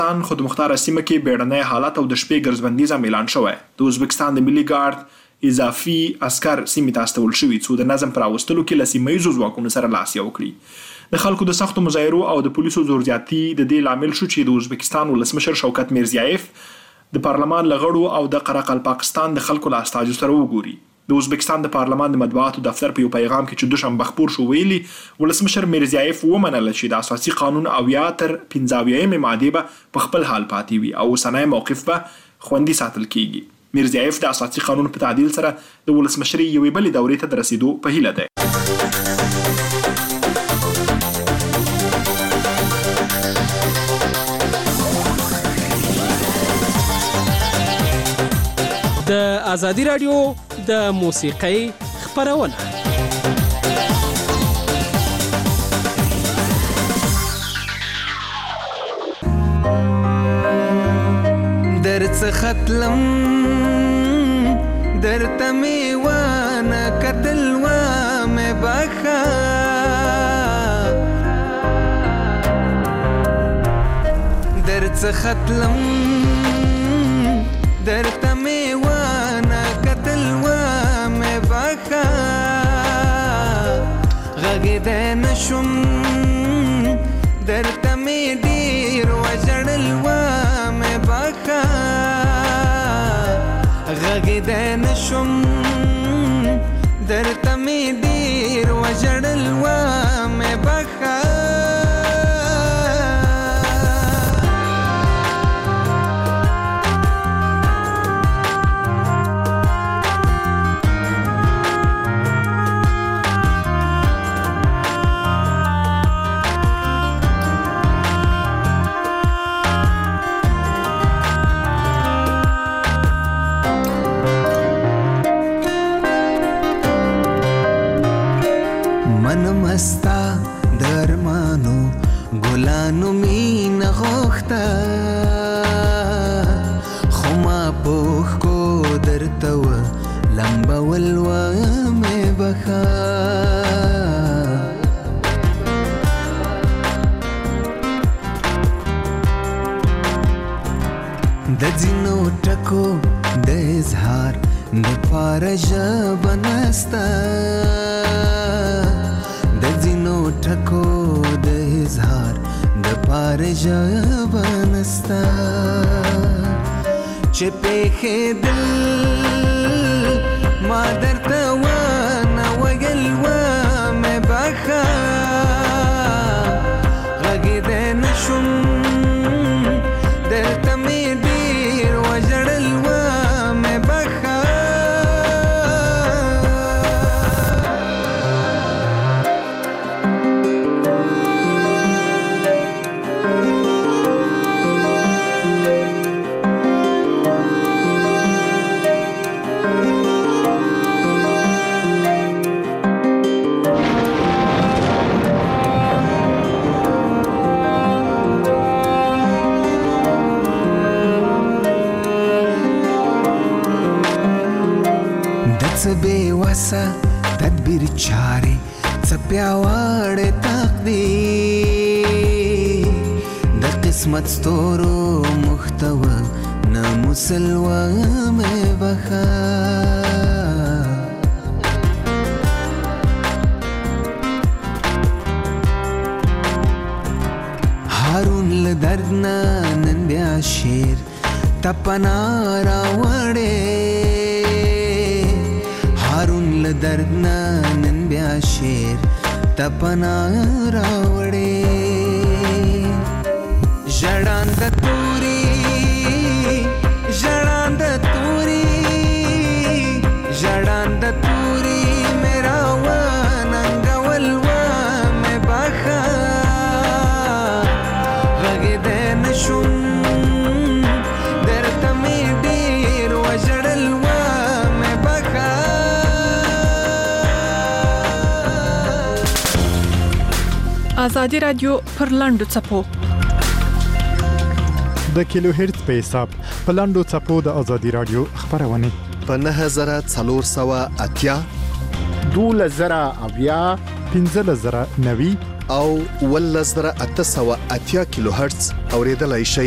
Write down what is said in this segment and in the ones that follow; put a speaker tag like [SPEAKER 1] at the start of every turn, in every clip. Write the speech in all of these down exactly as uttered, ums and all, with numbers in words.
[SPEAKER 1] ازبکستان خودمختاره سیمه کې بیړنی حالت او د شپې ګرځبندیز اعلان شوی. د ازبکستان د ملي ګارد اضافي عسکر سیمې ته استول شوي څو د نظم پر راوستلو کې له سیمه ییزو ځواکونو سره لاس یو کړي. د خلکو د سختو مظاهرو او د پولیسو زور زیاتي د دې لامل شو چې د ازبکستان ولسمشر شوکت میرزیایف د پارلمان له غړو او د قره پاکستان د خلکو له استازو سره وګوري. د ازبکستان د پارلمان د مطبوعاتو دفتر په یو پیغام کې چې دوشنبه خپور شو ویلي ولسمشر میرزیایف ومنله چې د اساسي قانون اویا تر پنځه اویایمې مادې به په خپل حال پاتې وي او اوسنی موقف به خوندي ساتل کیږي. میرزیایف د اساسي قانون په تعدیل سره د ولسمشرۍ یوې بلې دورې ته د رسیدو په هیله دی.
[SPEAKER 2] د ازادي رادیو د موسیقۍ خپرونه
[SPEAKER 3] درڅخه تلم درته مې ونه کتل ومې بخښه درڅخه تلم درته مې ونه کتل ومې بخښه غږېدی نشم درته مې ډېر وژړل ومې بخښه غږېدی نشم درته مې ډېر وژړل ومې بخښه مستا درمانو ګلانو مینه غوښته خو ما پوښ کو درته و لمبول ومې بخښه د ځینو ټکو د اظهار دپاره ژبه نسته د ځینو ټکو د اظهار دپاره ژبه نسته چې پېښېدل ما درته ونه ویل ومې بخښه غږېدی نشم درته مې ډېر وژړل ومې بخښه څه بېوسه تدبیر چارې څه پیاوړی تقدیر د قسمت ستورو محتوه نه مسلوه مې بخښه هارون له درد نه نن بیا شعر ته پناه راوړې هارون له درد نه نن بیا شعر ته پناه راوړې ژړانده توري ژړانده توري ژړانده توري مې راوننګول ومې بخښه غږېدی نشم درته مې ډېر وژړل ومې بخښه
[SPEAKER 4] ازادي رادیو پر لنډو څپو
[SPEAKER 5] د کیلو هرتز په حساب په لنډو څپو د ازادي رادیو خبرونه
[SPEAKER 6] په نهه زره څلور سوه اتیا
[SPEAKER 5] دولس زره اویا پنځلس زره نوي
[SPEAKER 6] او ولس زره اته سوه اتیا کیلو هرتز اوریدلای شئ.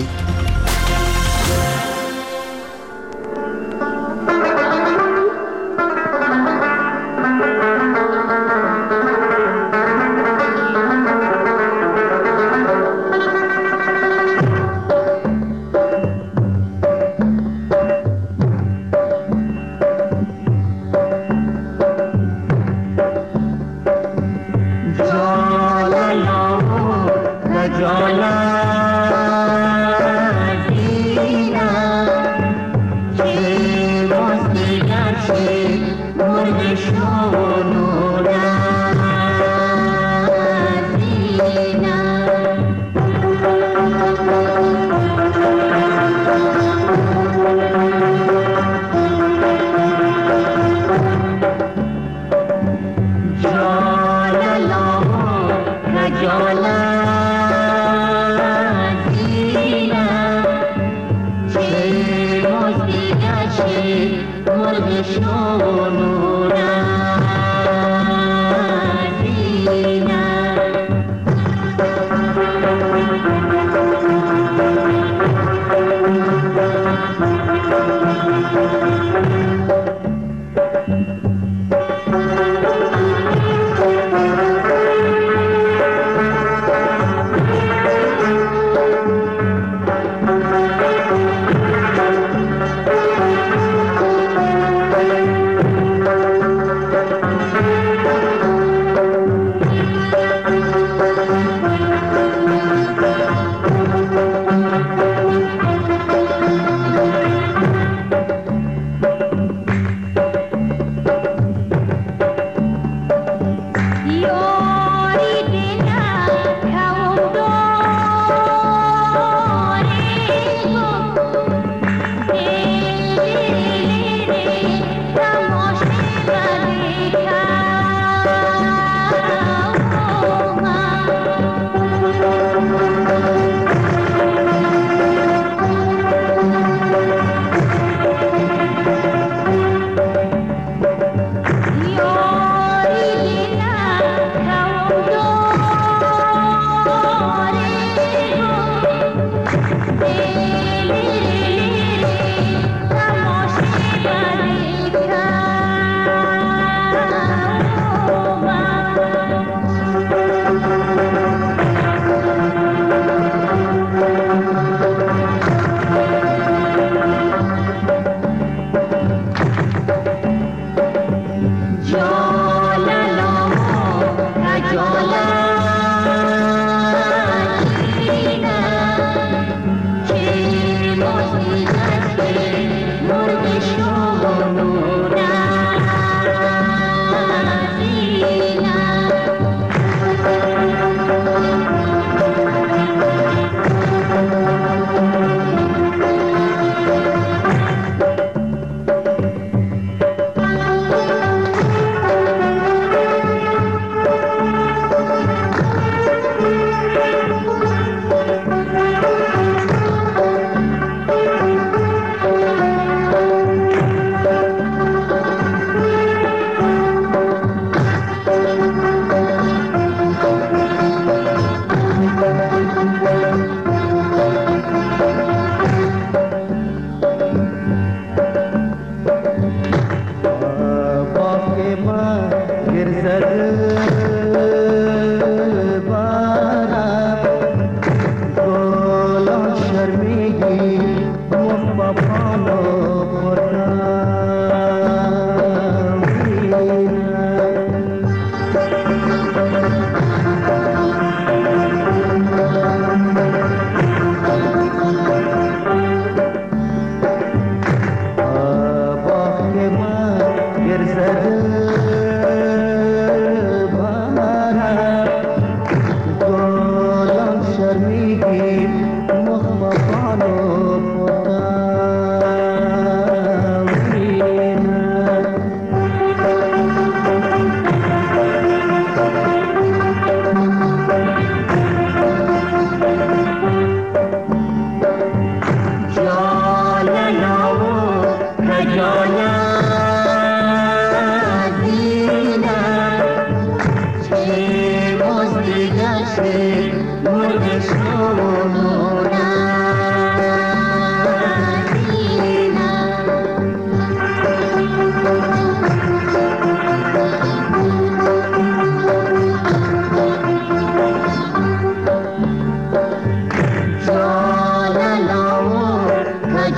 [SPEAKER 7] Diga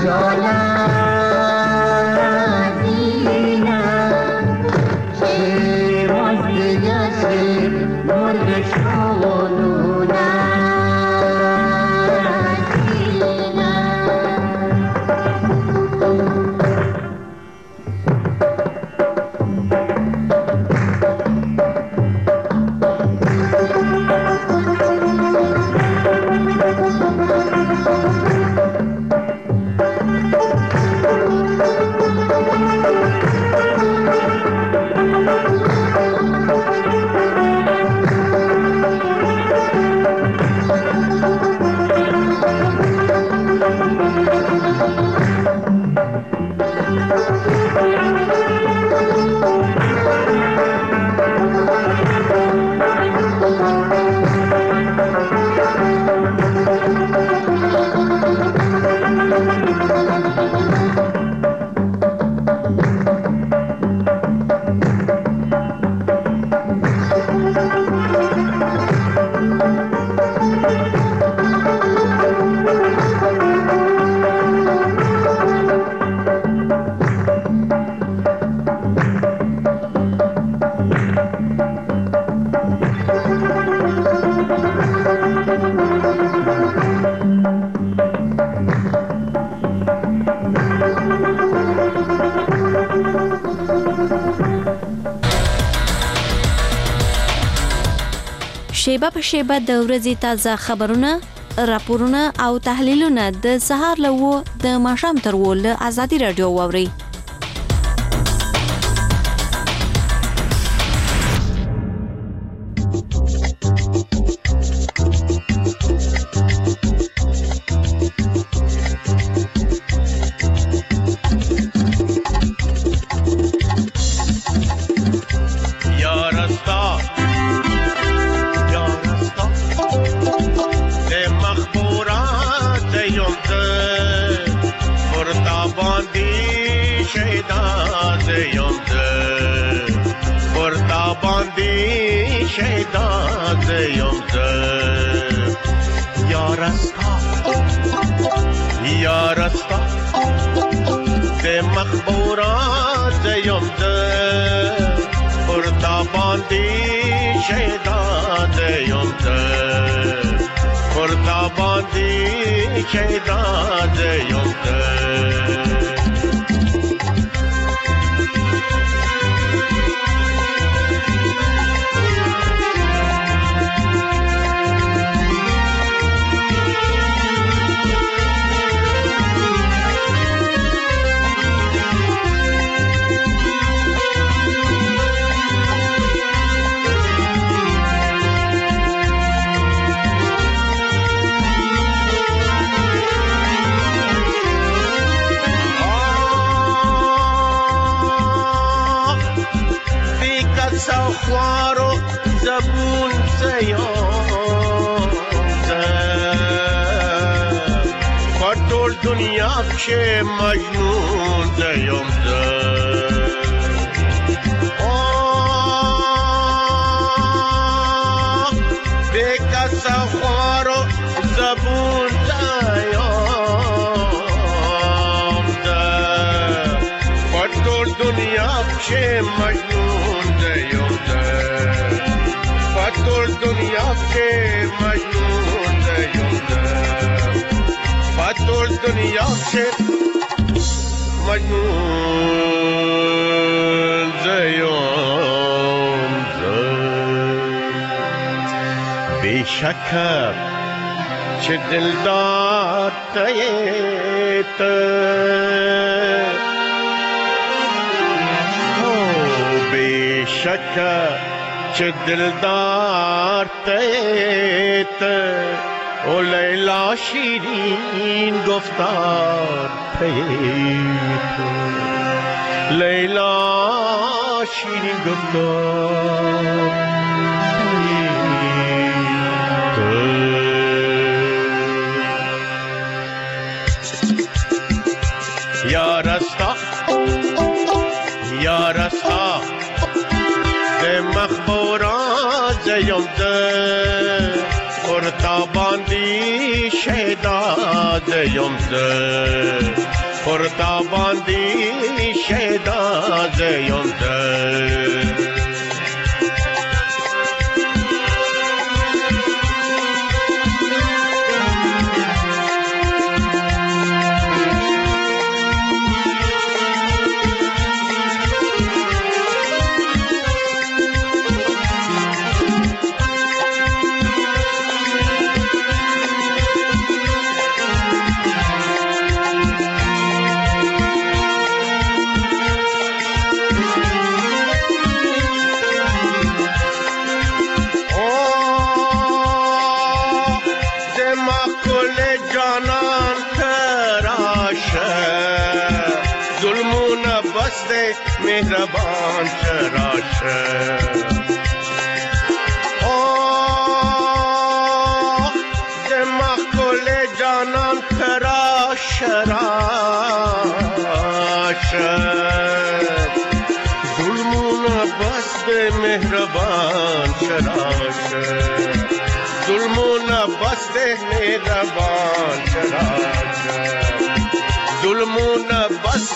[SPEAKER 7] شیبه په شیبه د ورځې تازه خبرونه، راپورونه او تحلیلونه د سهار له و د ماښام تر و له ازادي راډیو واورئ.
[SPEAKER 8] बेशक च दिलदार तयेत हो बेशक च दिलदार तयेत ओ लैला शीरीन गुफ्तार तयेत लैला शीरीन गुफ्तार या रस्ता या रस्ता de makhbura zeyomde orta bandi şehda zeyomde پرتا باندې شیدا زیم ده مهربان چراش او زما کل جانان تراش راش ظلمون بس مهربان چراش ظلمون بس مهربان چراش ظلمون بس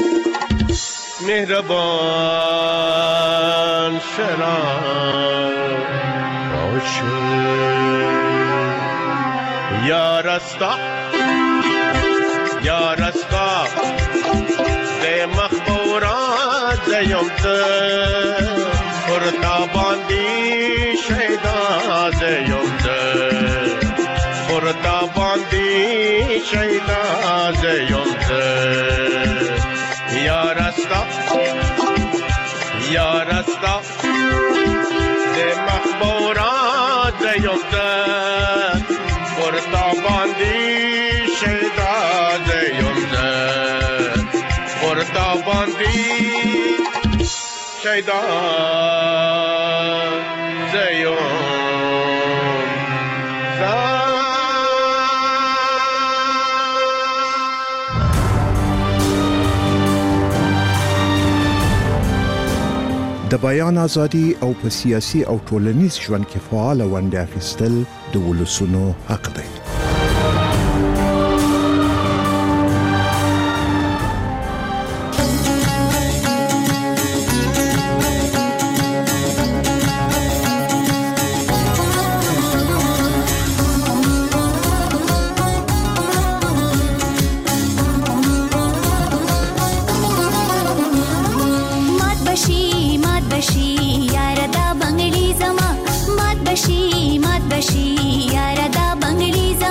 [SPEAKER 8] مهربان شراش یا رستا یا رستا ده مخبورا زیم ده پرتا باندی شیدا زیم ده پرتا باندی شیدا زیم ده یا رستا یا رستا ده مخبورات زیم ده پرتا باندی شیدا زیم ده پرتا باندی شیدا زیم
[SPEAKER 6] د بیان ازادي او په سیاسي او ټولنیز ژوند کې فعال ونډه اخیستل د ولسونو حق دی.
[SPEAKER 9] مات بشي مات بشي یاره دا بنگړي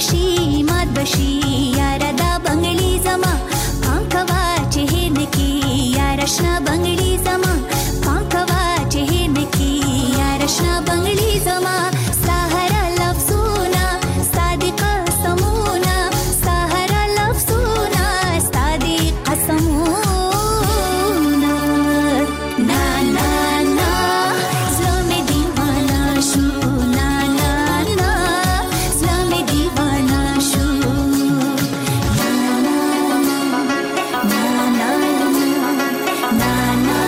[SPEAKER 9] بشي مات بشي یاره دا بنگړي زما پام کوا چې هېر نکي یاره شنه بنگړي زما پام کوا چې هېر نکي یاره شنه بنگړي زما سهارا لفظونه صادق قسمونه سهارا لفظونه صادق قسمونه نا نا نا زړه مې دیوانه شو نا نا نا زړه مې دیوانه شو نا نا نا نا نا نا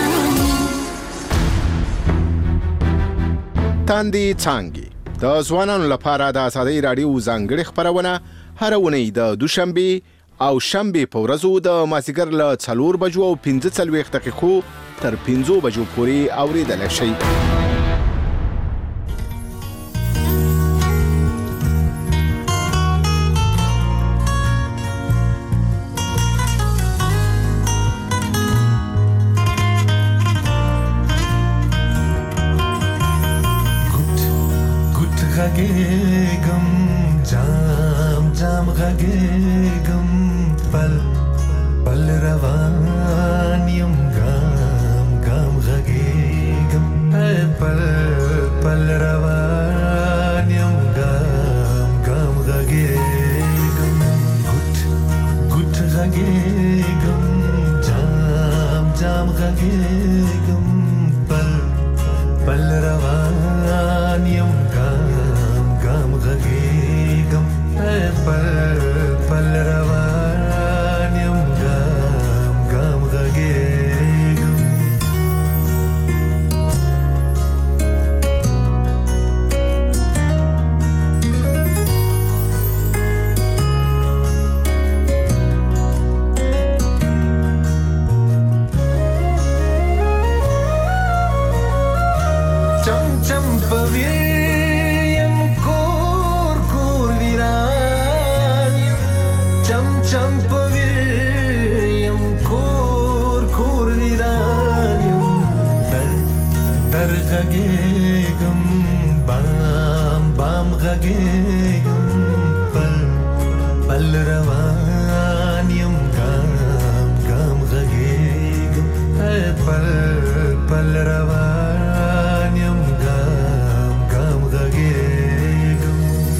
[SPEAKER 10] تاندې څانګې د ځوانانو لپاره د ازادۍ راډیو ځانګړې خپرونه هر اونۍ د دوشنبه او شنبه په ورځو د مازیګر له څلور بجو او پنځه څلوېښت دقیقو تر پنځو بجو پورې اورېدلی شئ.
[SPEAKER 11] غږېږم جام جام غږېږم پل پل روان یم ګام ګام غږېږم پل پل روان یم ګام ګام غږېږم ګوټ ګوټ غږېږم جام جام غږېږم پل پل روان یم غږېږم پل پل روان یم ګام ګام غږېږم چم چم پوي چم پویم کور کور ویرانیم در در غږېږم بام بام غږېږم پل پل روان یم ګام ګام غږېږم پل پل روان یم ګام ګام غږېږم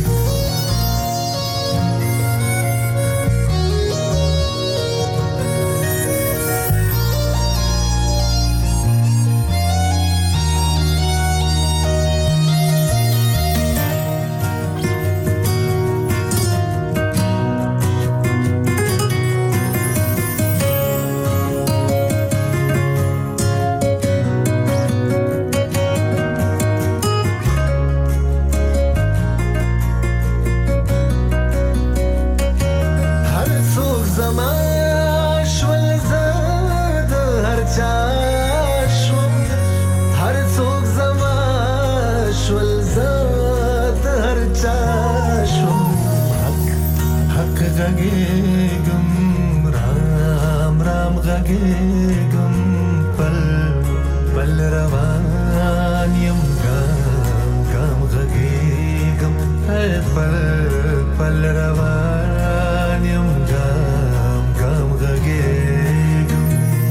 [SPEAKER 11] غږېږم رام رام غږېږم پل پل روان یم ګام ګام غږېږم پل پل روان یم ګام ګام غږېږم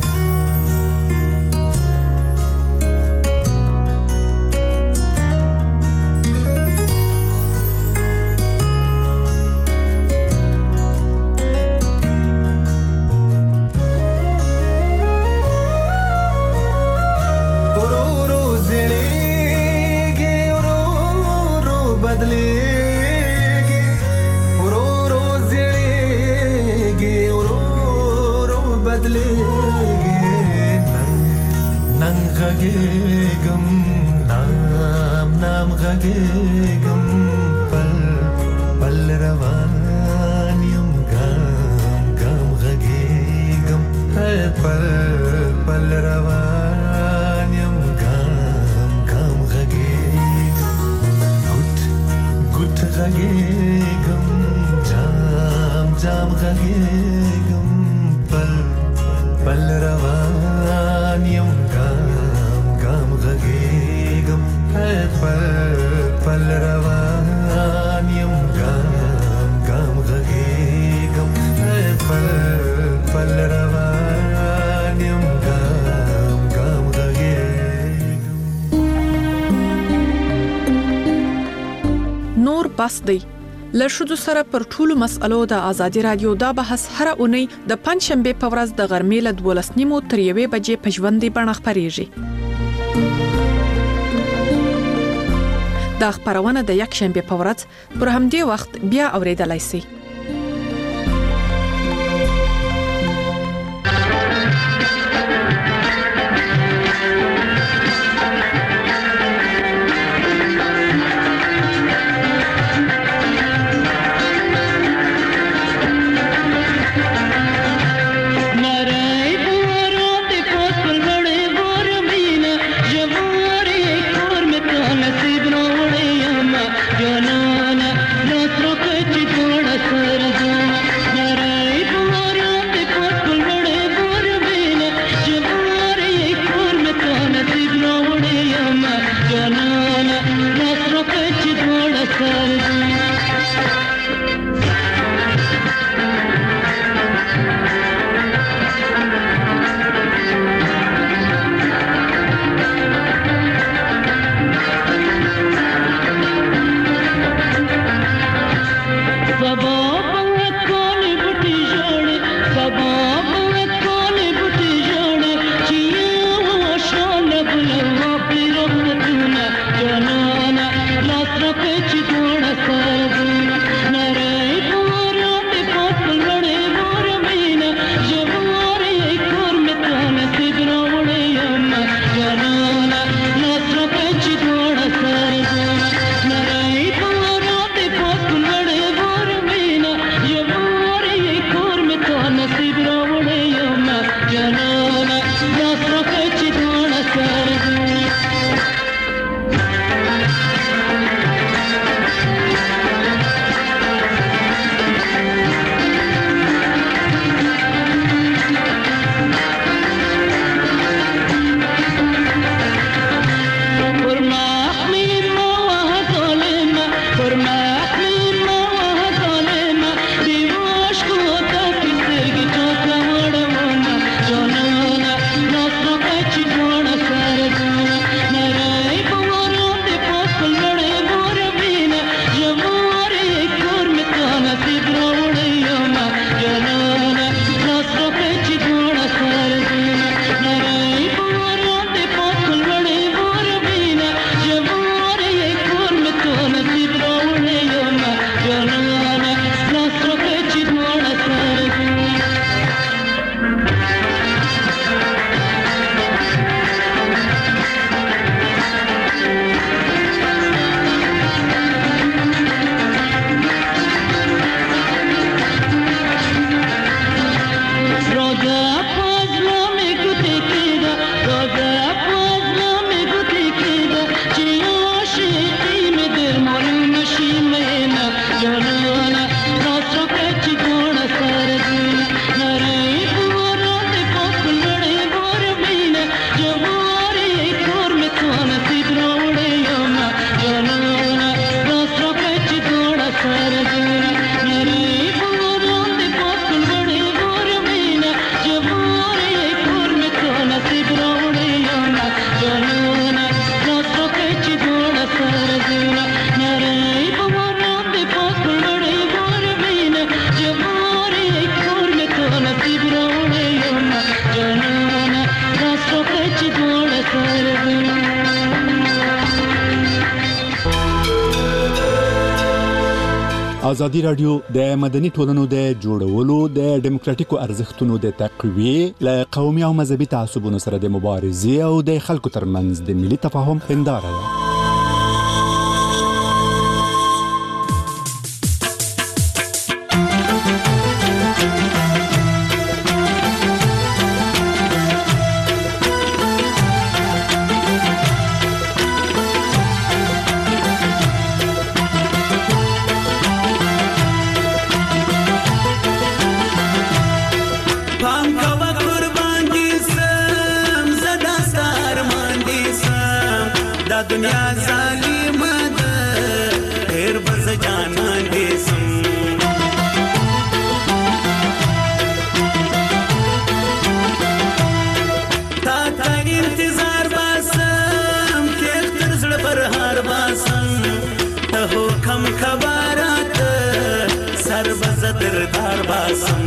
[SPEAKER 11] غږېږم نام نام غږېږم پل پل روان یم ګام ګام غږېږم پل پل روان یم ګام ګام غږېږم ګوټ ګوټ غږېږم جام جام غږېږم پل پل روان یم غږېږم پل پل روان یم ګام
[SPEAKER 4] خاص دی. له ښځو سره پر ټولو مسألو د ازادي رادیو دا بحث هره اونۍ د پنځشنبې په ورځ د غرمې له دولس نیمو تر یوې بجې په ژوندۍ بڼه خپرېږي. دا خپرونه د یکشنبې په ورځ پر همدې وخت بیا اورېدلای شئ.
[SPEAKER 5] ازادي رادیو د مدني ټولنو د جوړولو د دیموکراتیکو ارزښتونو د تقویې له قومي او مذهبي تعصبونو سره د مبارزې او د خلکو ترمنځ د ملي تفاهم هنداره ده.
[SPEAKER 12] दुनिया जालिम ده ډېر بز جانان دې سم تا تا انتظار باسم کې تر زړه پر هار باسم ته حکم خبرات سر بزدر دار باسم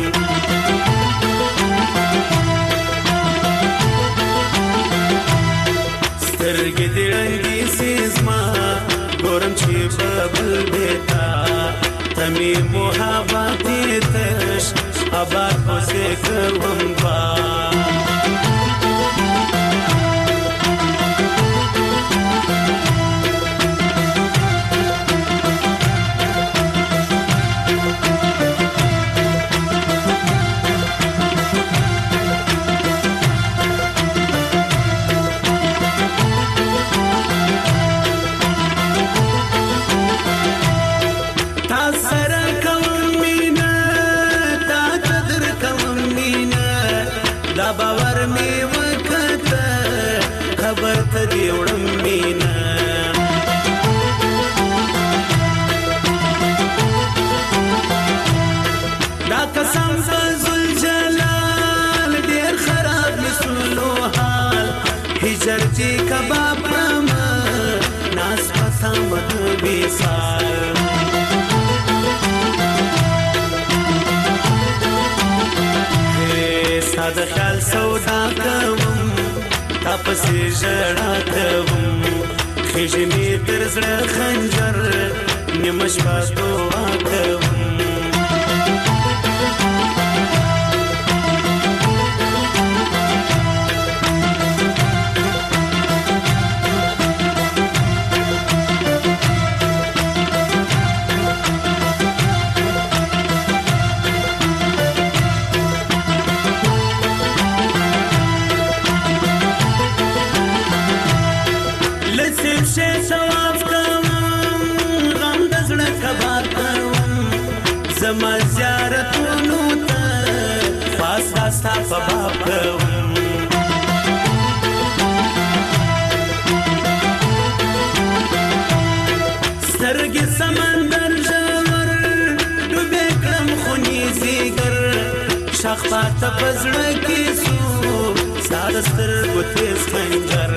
[SPEAKER 12] سترګې دې رنګې سیزما ګورم چې ببل بیتا تمی محبت تش آباد پسې کوم با جرجی کباب پرما ناس پتا مد بیسال ساد خیال سودا کوم تپسی جڑا کوم خیجی می تر زړه خنجر نیمش باز دعا کوم زما زیارتونو ته خاص خاص تا په باب کوم سترګې سمندر ژور ډوبې کړم خونې زیګر شاخ پاته په زړه کې سو ستا د سترګو تیز خنجر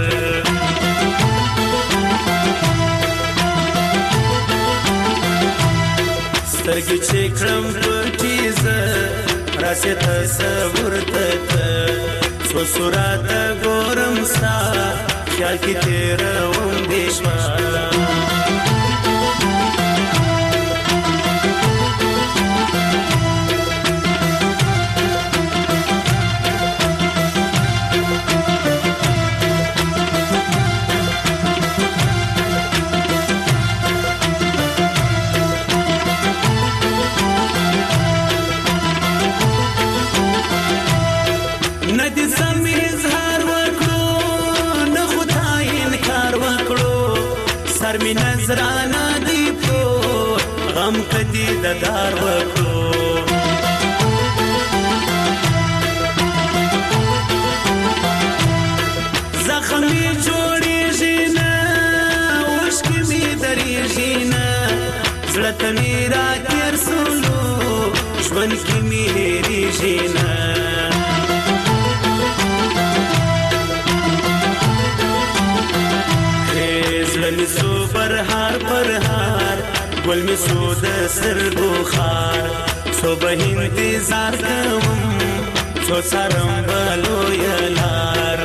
[SPEAKER 12] سترګې چې کړم پټې زه راسې تصور ته څو صورته ګورم ستا خیال کې تېروم دې شپه می نظرانا دی کو غم کدی د دار وکړو زخمی جوړیږي نه اوښکې می درېږي نه زړه ته مې راتېر سولو ژوند کې مې هېرېږي نه زړه سو پرهار پرهار ګل می سو د سترګو خار سو به انتظار کوم سو څارم بلو یلار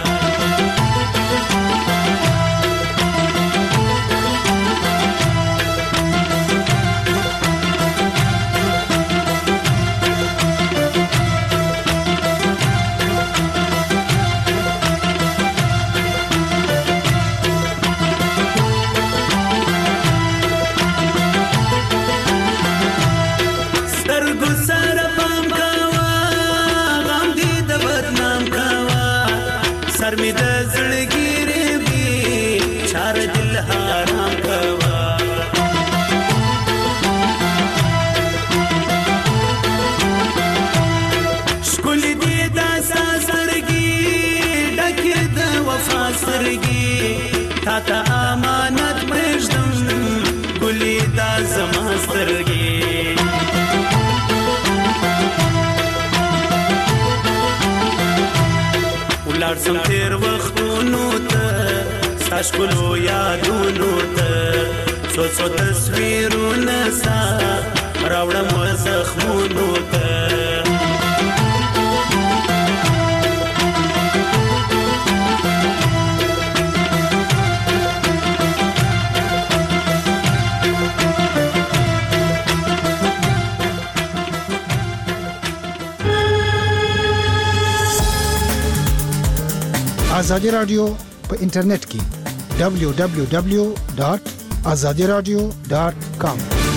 [SPEAKER 12] می د زړګیرې وي چار دل حرام کوا شکل دې دا سرګي ډکه د وفا سرګي تا ته امانت پرېږدم ګلې دا زما سرګي لاړ سم تیر وختونو ته ستا ښکلو یادونو ته څو څو تصویرونه ستا راوړم زخمونو ته
[SPEAKER 13] آزادی رادیو په انټرنیټ کې دبلیو دبلیو دبلیو ډاټ آزادي رادیو ډاټ کام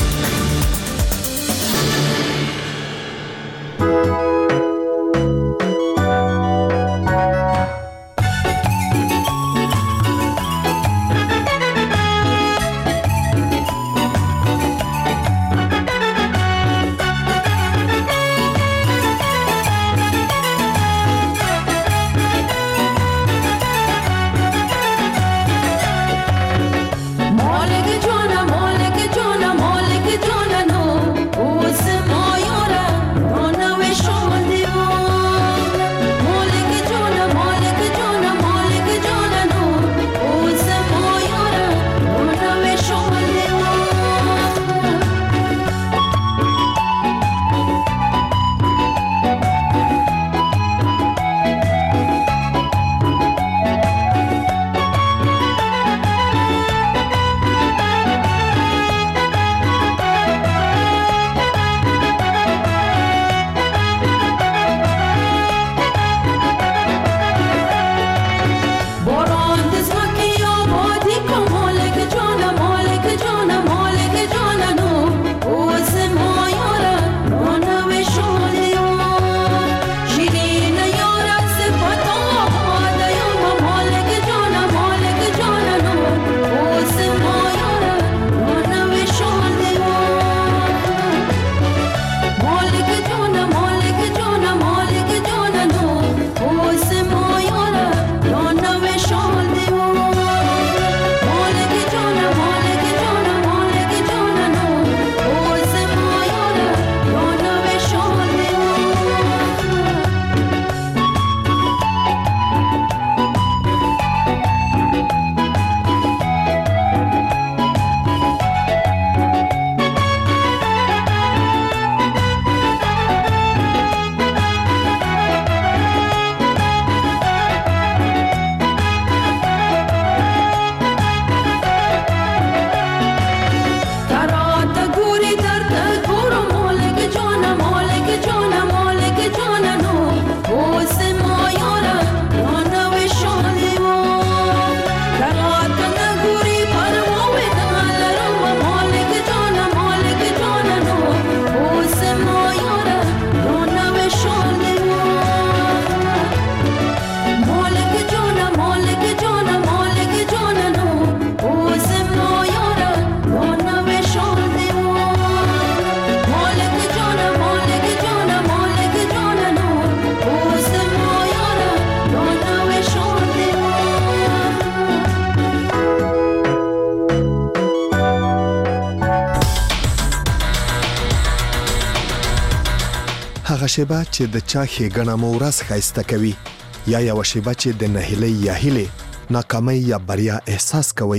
[SPEAKER 6] هغه شیبه چې د چا ښېګڼه مو ورځ ښایسته کوي یا یوه شیبه چې د نهیلۍ یا هیلې ناکامۍ یا بریا احساس کوئ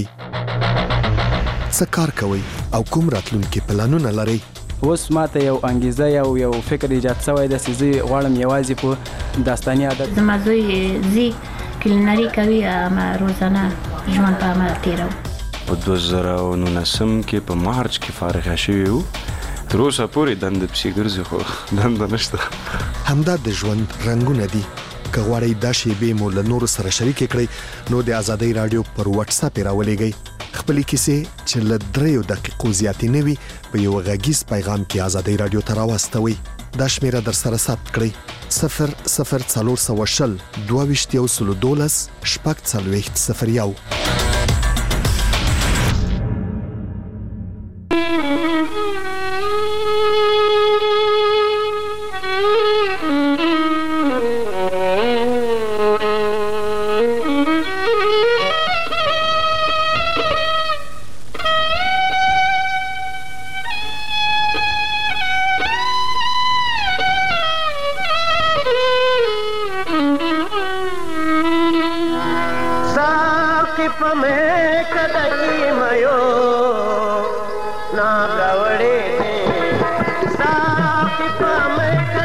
[SPEAKER 6] څه کار کوئ او کوم راتلونکي پلانونه لرئ
[SPEAKER 14] اوس ماته یو انګیزه یو یو فکر ایجاد شوی دی چې زه غواړم یوازې په داستاني عادت
[SPEAKER 15] زما زوی زی کلینري کوي اما روزانه ژوند په عمل تېروو
[SPEAKER 16] په دوه زره او نولسم کې په مارچ کې فارغه شوي وو تر اوسه پورې دنده پسې ګرځي خو دنده نشته
[SPEAKER 6] همدا د ژوند رنګونه دي که غواړئ دا شیبې مو له نورو سره شریکې کړئ نو د آزادۍ راډیو پر واتساپ یې راولېږئ خپلې کیسې چې له دریو دقیقو زیاتې نه وي په یو غږیز پیغام کې آزادۍ راډیو ته راواستوئ دا شمیره در سره ثبت کړئ صفر صفر څلور سوه شل دوه ویشت یو سلو دولس شپږ څلوېښت صفر یو
[SPEAKER 17] पामे